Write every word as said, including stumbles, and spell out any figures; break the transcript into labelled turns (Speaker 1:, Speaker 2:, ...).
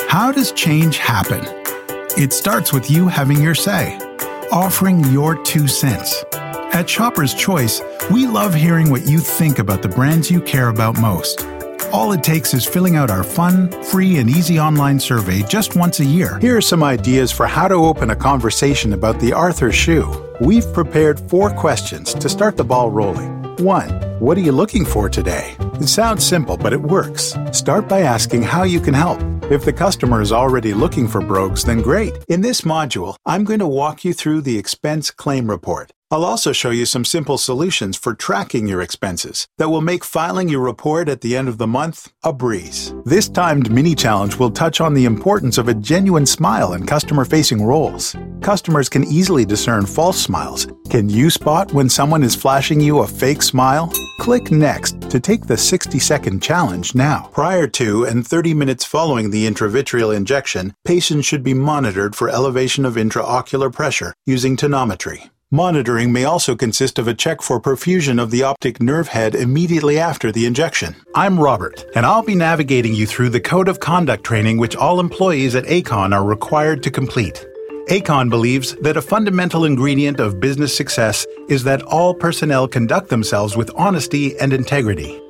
Speaker 1: How does change happen? It starts with you having your say, offering your two cents. At Shopper's Choice, we love hearing what you think about the brands you care about most. All it takes is filling out our fun, free, and easy online survey just once a year. Here are some ideas for how to open a conversation about the Arthur shoe. We've prepared four questions to start the ball rolling. one. What are you looking for today? It sounds simple, but it works. Start by asking how you can help. If the customer is already looking for brogues, then great. In this module, I'm going to walk you through the expense claim report. I'll also show you some simple solutions for tracking your expenses that will make filing your report at the end of the month a breeze. This timed mini-challenge will touch on the importance of a genuine smile in customer-facing roles. Customers can easily discern false smiles. Can you spot when someone is flashing you a fake smile? Click Next to take the sixty-second challenge now. Prior to and thirty minutes following the intravitreal injection, patients should be monitored for elevation of intraocular pressure using tonometry. Monitoring may also consist of a check for perfusion of the optic nerve head immediately after the injection. I'm Robert, and I'll be navigating you through the Code of Conduct training which all employees at Acon are required to complete. Acon believes that a fundamental ingredient of business success is that all personnel conduct themselves with honesty and integrity.